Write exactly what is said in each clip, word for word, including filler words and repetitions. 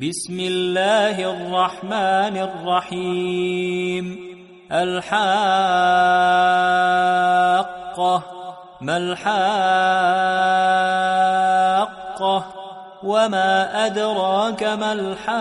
بسم الله الرحمن الرحيم. الحاقة. ما الحاقة؟ وما أدراك ما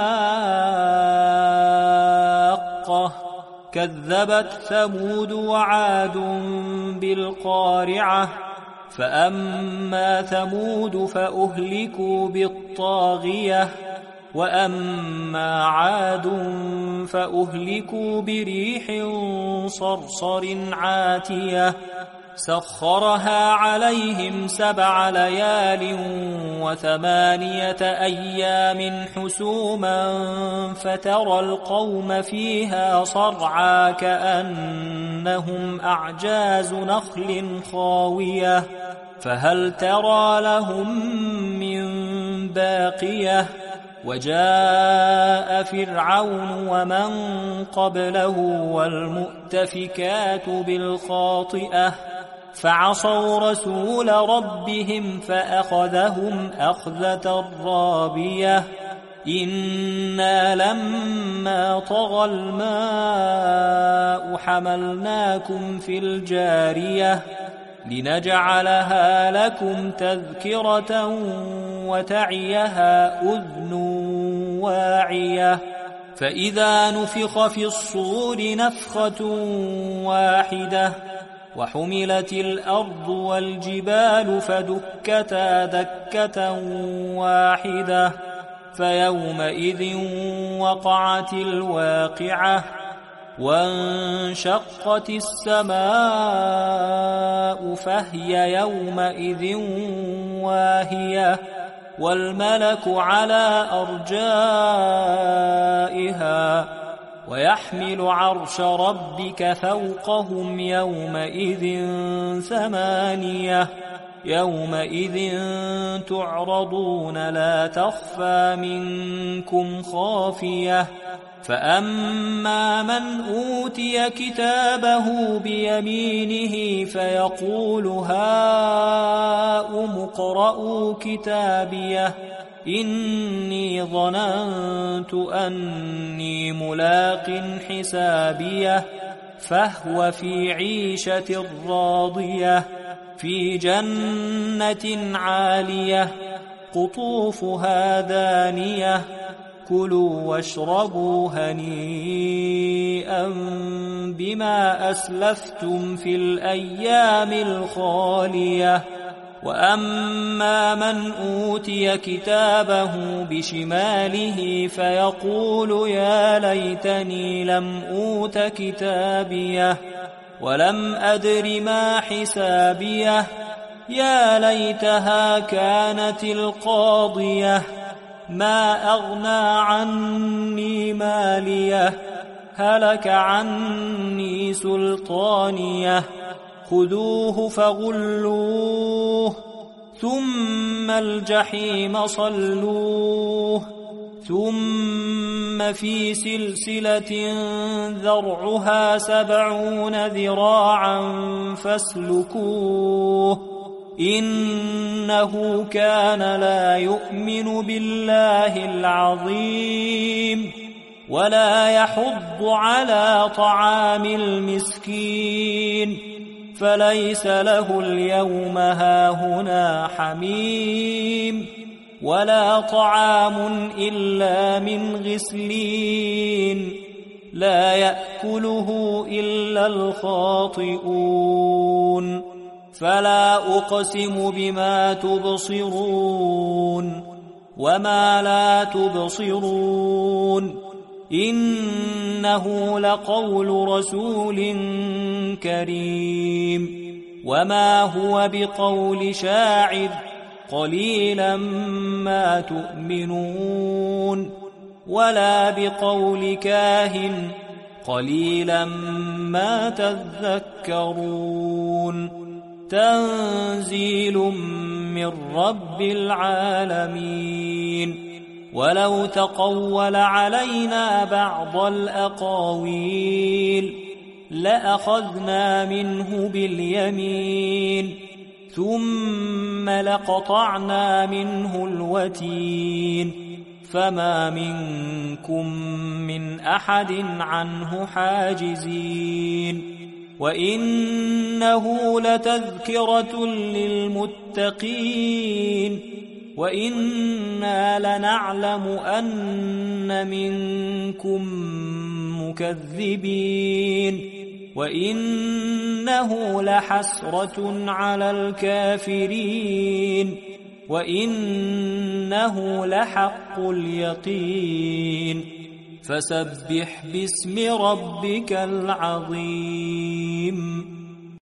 الحاقة؟ كذبت ثمود وعاد بالقارعة. فأما ثمود فأهلكوا بالطاغية، وأما عاد فأهلكوا بريح صرصر عاتية سخرها عليهم سبع ليال وثمانية أيام حسوما فترى القوم فيها صرعى كأنهم أعجاز نخل خاوية فهل ترى لهم من باقية. وجاء فرعون ومن قبله والمؤتفكات بالخاطئة فعصوا رسول ربهم فأخذهم أخذة رابية. إنا لما طغى الماء حملناكم في الجارية لنجعلها لكم تذكرة وتعيها أذن واعية. فإذا نفخ في الصور نفخة واحدة وحملت الأرض والجبال فدكتا دكة واحدة فيومئذ وقعت الواقعة وانشقت السماء فهي يومئذ واهية والملك على أرجائها ويحمل عرش ربك فوقهم يومئذ ثمانية. يومئذ تعرضون لا تخفى منكم خافية. فأما من أوتي كتابه بيمينه فيقول هاؤم اقرءوا كتابيه إني ظننت أني ملاق حسابيه فهو في عيشة راضية في جنة عالية قطوفها دانية كلوا واشربوا هنيئا بما أسلفتم في الأيام الخالية. وأما من أوتي كتابه بشماله فيقول يا ليتني لم أوت كتابيه ولم أدر ما حسابيه يا ليتها كانت القاضية ما أغنى عني ماليه هلك عني سلطانيه خذوه فغلوه ثم الجحيم صلوه ثم في سلسلة ذرعها سبعون ذراعا فاسلكوه إنه كان لا يؤمن بالله العظيم ولا يحض على طعام المسكين فليس له اليوم هاهنا حميم ولا طعام إلا من غسلين لا يأكله إلا الخاطئون. فلا أقسم بما تبصرون وما لا تبصرون إنه لقول رسول كريم وما هو بقول شاعر قليلا ما تؤمنون ولا بقول كاهن قليلا ما تذكرون. تنزيل من رب العالمين. ولو تقول علينا بعض الأقاويل لأخذنا منه باليمين ثم لقطعنا منه الوتين فما منكم من أحد عنه حاجزين وإنه لتذكرة للمتقين وإنا لنعلم أن منكم مكذبين وإنه لحسرة على الكافرين وإنه لحق اليقين فسبح باسم ربك العظيم